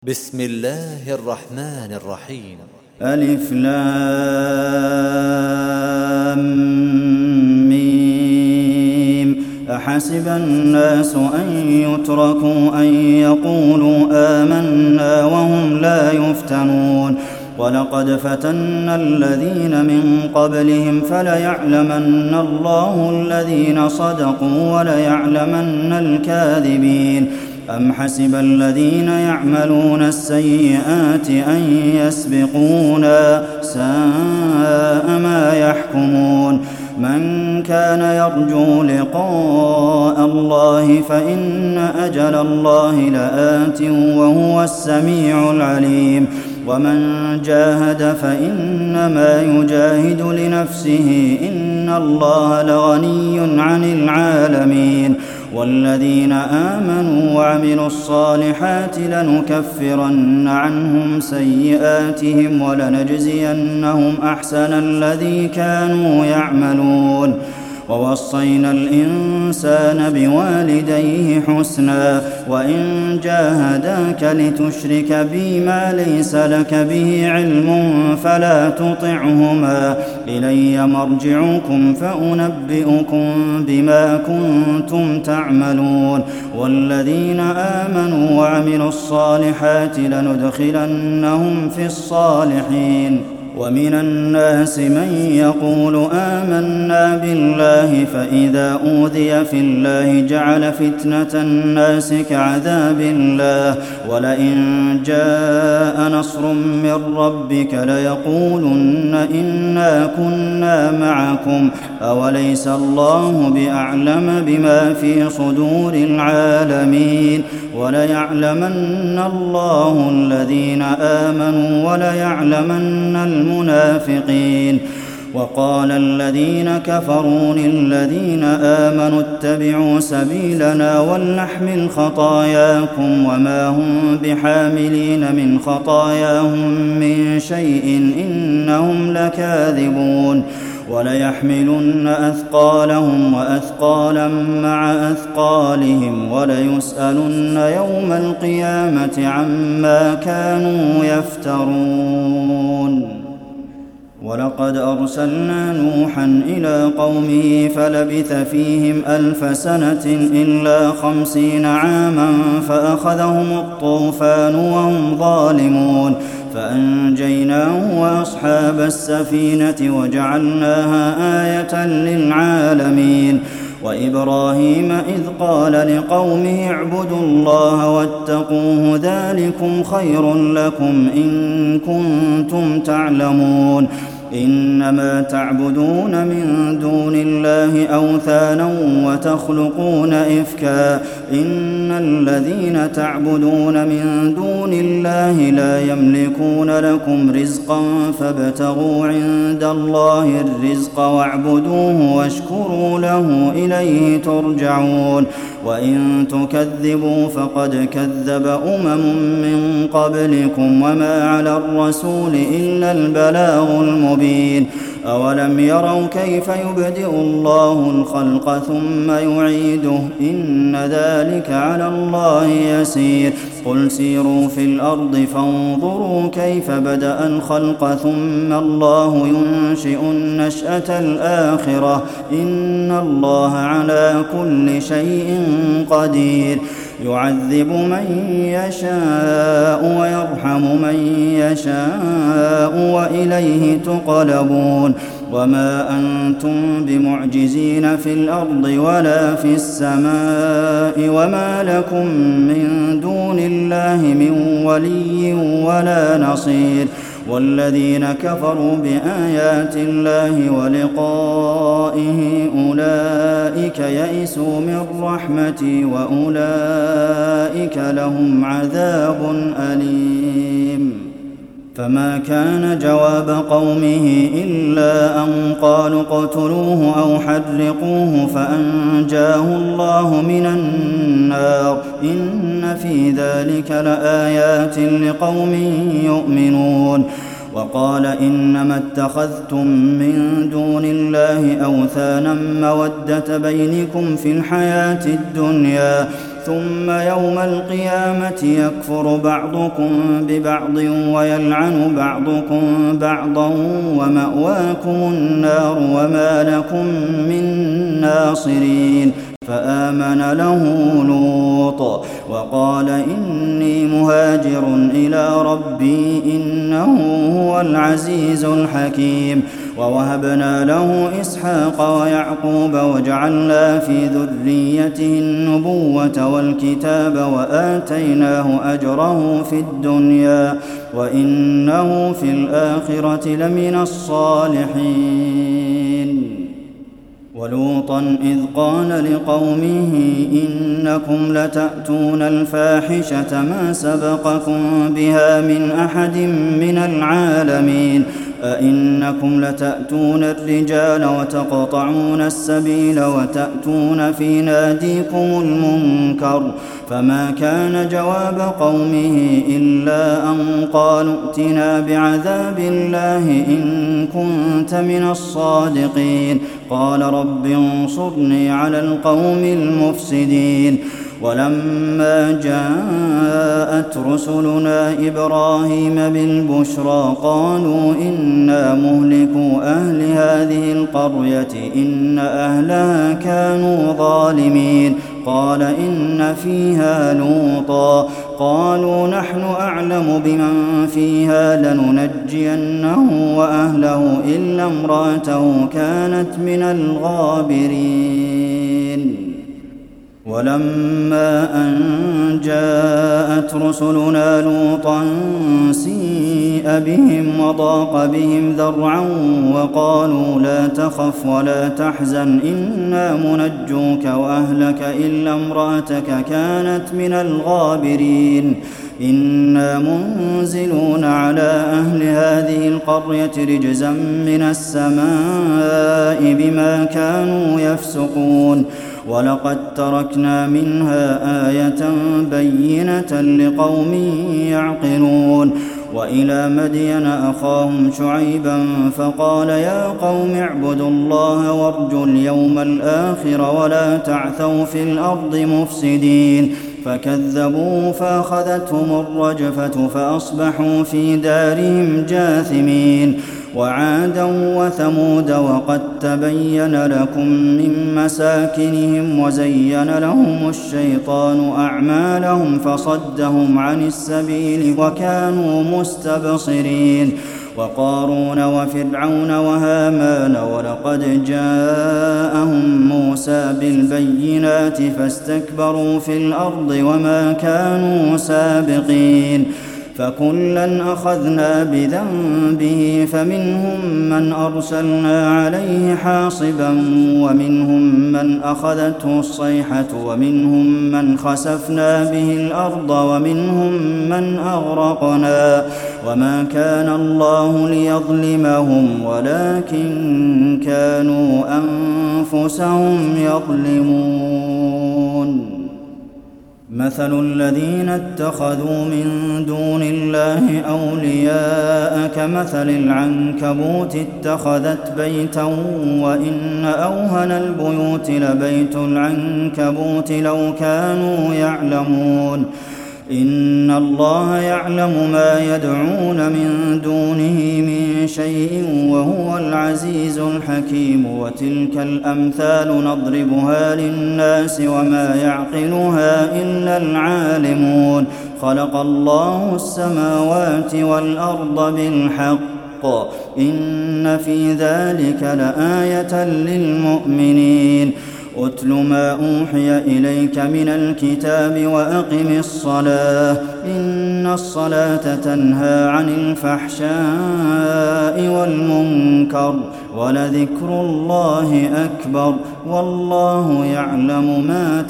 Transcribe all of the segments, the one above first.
بسم الله الرحمن الرحيم. ألف لام ميم. أحسب الناس أن يتركوا أن يقولوا آمنا وهم لا يفتنون ولقد فتنا الذين من قبلهم فليعلمن الله الذين صدقوا وليعلمن الكاذبين. أم حسب الذين يعملون السيئات أن يسبقونا ساء ما يحكمون. من كان يرجو لقاء الله فإن أجل الله لآت وهو السميع العليم. ومن جاهد فإنما يجاهد لنفسه إن الله لغني عن العالمين. والذين آمنوا وعملوا الصالحات لنكفرن عنهم سيئاتهم ولنجزينهم أحسن الذي كانوا يعملون. ووصينا الإنسان بوالديه حسنا وإن جاهداك لتشرك بي ما ليس لك به علم فلا تطعهما إلي مرجعكم فأنبئكم بما كنتم تعملون. والذين آمنوا وعملوا الصالحات لندخلنهم في الصالحين. ومن الناس من يقول آمنا بالله فإذا أوذي في الله جعل فتنة الناس كعذاب الله ولئن جاء نصر من ربك ليقولن إنا كنا معكم أوليس الله بأعلم بما في صدور العالمين. وليعلمن الله الذين آمنوا وليعلمن المنافقين. وقال الذين كفروا للذين آمنوا اتبعوا سبيلنا ولنحمل خطاياكم وما هم بحاملين من خطاياهم من شيء إنهم لكاذبون. وليحملن أثقالهم وأثقالا مع أثقالهم وليسألن يوم القيامة عما كانوا يفترون. ولقد أرسلنا نوحا إلى قومه فلبث فيهم 1000 سنة إلا 50 عاما فأخذهم الطوفان وهم ظالمون فأنجيناه وأصحاب السفينة وجعلناها آية للعالمين. وإبراهيم إذ قال لقومه اعبدوا الله واتقوه ذلكم خير لكم إن كنتم تعلمون. إنما تعبدون من دون الله أوثانا وتخلقون إفكا إن الذين تعبدون من دون الله لا يملكون لكم رزقا فابتغوا عند الله الرزق واعبدوه واشكروا له إليه ترجعون. وإن تكذبوا فقد كذب من قبلكم وما على الرسول إلا البلاغ المبين. أولم يروا كيف يبدئ الله الخلق ثم يعيده إن ذلك على الله يسير. قل سيروا في الأرض فانظروا كيف بدأ الخلق ثم الله ينشئ النشأة الآخرة إن الله على كل شيء قدير. يعذب من يشاء ويرحم من يشاء وإليه تقلبون. وما أنتم بمعجزين في الأرض ولا في السماء وما لكم من دون الله من ولي ولا نصير. والذين كفروا بآيات الله ولقائه أولئك يئسوا من رحمتي وأولئك لهم عذاب أليم. فما كان جواب قومه إلا أن قالوا اقتلوه أو حرقوه فأنجاه الله من النار إن في ذلك لآيات لقوم يؤمنون. وقال إنما اتخذتم من دون الله أوثانا مودة بينكم في الحياة الدنيا ثم يوم القيامة يكفر بعضكم ببعض ويلعن بعضكم بعضا ومأواكم النار وما لكم من ناصرين فآمن له لوط وقال إني مهاجر إلى ربي إنه هو العزيز الحكيم ووهبنا له إسحاق ويعقوب وجعلنا في ذريته النبوة والكتاب وآتيناه أجره في الدنيا وإنه في الآخرة لمن الصالحين ولوطا إذ قال لقومه إنكم لتأتون الفاحشة ما سبقكم بها من أحد من العالمين أئنكم لتأتون الرجال وتقطعون السبيل وتأتون في ناديكم المنكر فما كان جواب قومه إلا أن قالوا ائتنا بعذاب الله إن كنت من الصادقين قال رب انصرني على القوم المفسدين ولما جاءت رسلنا إبراهيم بالبشرى قالوا إنا مهلكو أهل هذه القرية إن أهلها كانوا ظالمين قال إن فيها لوطا قالوا نحن أعلم بمن فيها لننجينه وأهله إلا امرأته كانت من الغابرين ولما أن جاءت رسلنا لوطا سيء بهم وضاق بهم ذرعا وقالوا لا تخف ولا تحزن إنا منجوك وأهلك إلا امرأتك كانت من الغابرين إنا منزلون على أهل هذه القرية رجزا من السماء بما كانوا يفسقون ولقد تركنا منها آية بينة لقوم يعقلون وإلى مدين أخاهم شعيبا فقال يا قوم اعبدوا الله وارجوا اليوم الآخر ولا تعثوا في الأرض مفسدين فكذبوا فأخذتهم الرجفة فأصبحوا في دارهم جاثمين وعادا وثمود وقد تبين لكم من مساكنهم وزين لهم الشيطان أعمالهم فصدهم عن السبيل وكانوا مستبصرين وقارون وفرعون وهامان ولقد جاءهم موسى بالبينات فاستكبروا في الأرض وما كانوا سابقين فكلا أخذنا بذنبه فمنهم من أرسلنا عليه حاصبا ومنهم من أخذته الصيحة ومنهم من خسفنا به الأرض ومنهم من أغرقنا وما كان الله ليظلمهم ولكن كانوا أنفسهم يظلمون مثل الذين اتخذوا من دون الله أولياء كمثل العنكبوت اتخذت بيتا وإن أوهن البيوت لبيت العنكبوت لو كانوا يعلمون إن الله يعلم ما يدعون من دونه من شيء وهو العزيز الحكيم وتلك الأمثال نضربها للناس وما يعقلها إلا العالمون خلق الله السماوات والأرض بالحق إن في ذلك لآية للمؤمنين أتل ما أوحي إليك من الكتاب وأقم الصلاة إن الصلاة تنهى عن الفحشاء والمنكر ولذكر الله أكبر والله يعلم ما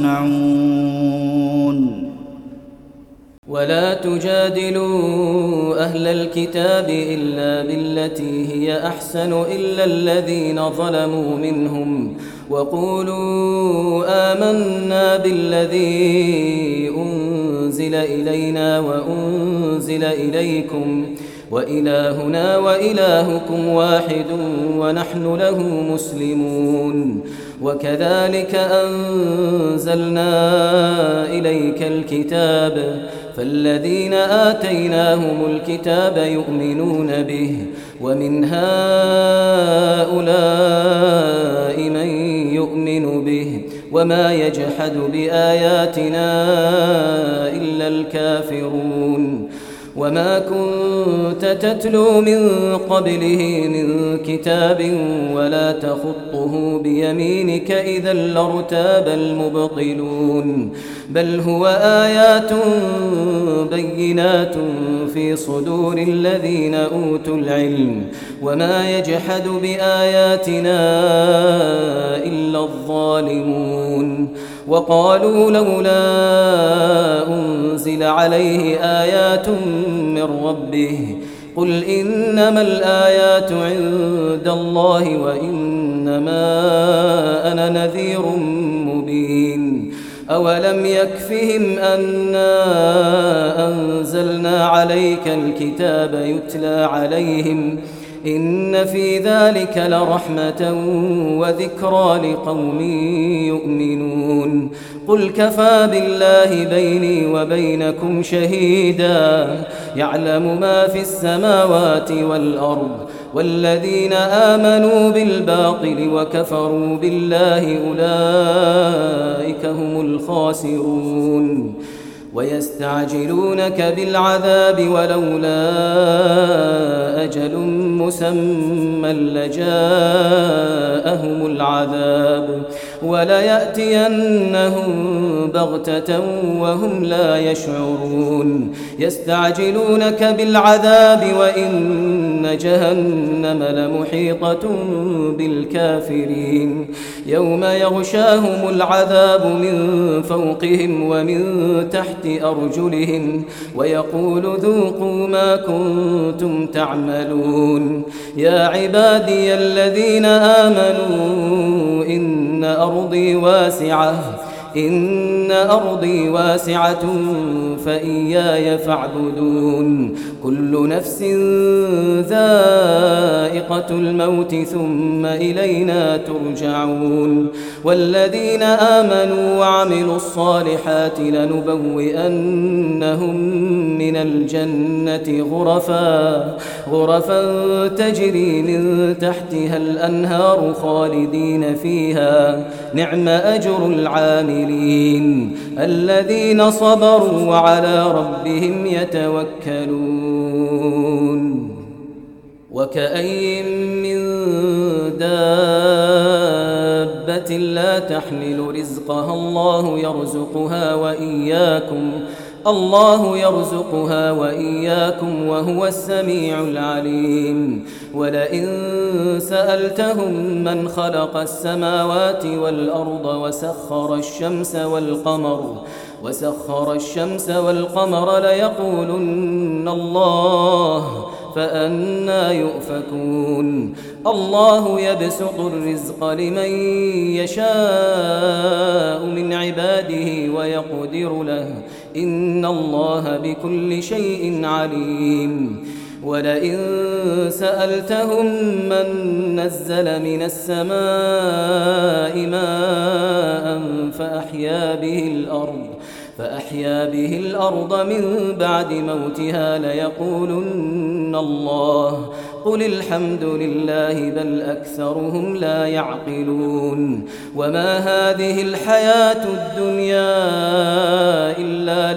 تصنعون ولا تجادلوا أهل الكتاب إلا بالتي هي أحسن إلا الذين ظلموا منهم وقولوا آمنا بالذي أنزل إلينا وأنزل إليكم وإلهنا وإلهكم واحد ونحن له مسلمون. وكذلك أنزلنا إليك الكتاب فالذين آتيناهم الكتاب يؤمنون به ومن هؤلاء من يؤمن به وما يجحد بآياتنا إلا الكافرون. وما كنت تتلو من قبله من كتاب ولا تخطه بيمينك إذا لارتاب المبطلون بل هو آيات بينات في صدور الذين أوتوا العلم وما يجحد بآياتنا إلا الظالمون. وقالوا لولا أنزل عليه آيات من ربه قل إنما الآيات عند الله وإنما أنا نذير مبين. أولم يكفهم أنا أنزلنا عليك الكتاب يتلى عليهم إن في ذلك لرحمة وذكرى لقوم يؤمنون. قل كفى بالله بيني وبينكم شهيدا يعلم ما في السماوات والأرض والذين آمنوا بالباطل وكفروا بالله أولئك هم الخاسرون. ويستعجلونك بالعذاب ولولا أجل مسمى لجاءهم العذاب وليأتينهم بغتة وهم لا يشعرون. يستعجلونك بالعذاب وإن جهنم لمحيطة بالكافرين يوم يغشاهم العذاب من فوقهم ومن تحت أرجلهم ويقول ذوقوا ما كنتم تعملون. يا عبادي الذين آمنوا إن أرضي واسعة فإياي فاعبدون. كل نفس ذائقة الموت ثم إلينا ترجعون. والذين آمنوا وعملوا الصالحات لنبوئنهم من الجنة غرفا تجري من تحتها الأنهار خالدين فيها نعم أجر العاملين الذين صبروا وعلى ربهم يتوكلون. وكأين من دابة لا تحمل رزقها الله يرزقها وإياكم وهو السميع العليم. ولئن سألتهم من خلق السماوات والأرض وسخر الشمس والقمر ليقولن الله فأنى يؤفكون. الله يبسط الرزق لمن يشاء من عباده ويقدر له إن الله بكل شيء عليم. ولئن سألتهم من نزل من السماء ماء فأحيا به الأرض من بعد موتها ليقولن الله قل الحمد لله بل أكثرهم لا يعقلون. وما هذه الحياة الدنيا إلا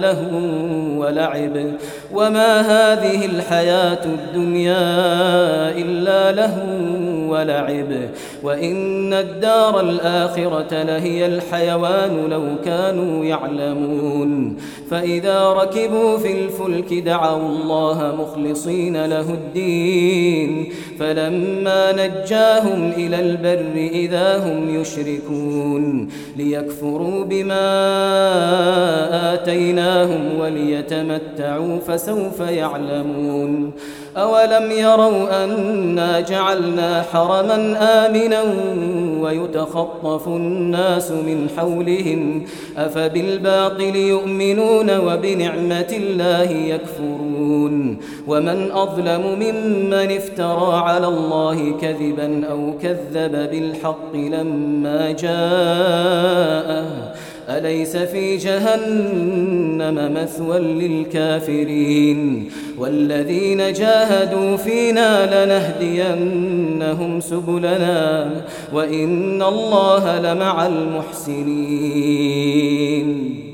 لهو ولعب وإن الدار الآخرة لهي الحيوان لو كانوا يعلمون. فإذا ركبوا في الفلك دعوا الله مخلصين له الدين فلما نجاهم إلى البر إذا هم يشركون ليكفروا بما آتيناهم وليتمتعوا فسوف يعلمون أولم يروا أنا جعلنا حرما آمنا ويتخطف الناس من حولهم أفبالباطل يؤمنون وبنعمة الله يكفرون ومن أظلم ممن افترى على الله كذبا أو كذب بالحق لما جاءه أليس في جهنم مثوى للكافرين والذين جاهدوا فينا لنهدينهم سبلنا وإن الله لمع المحسنين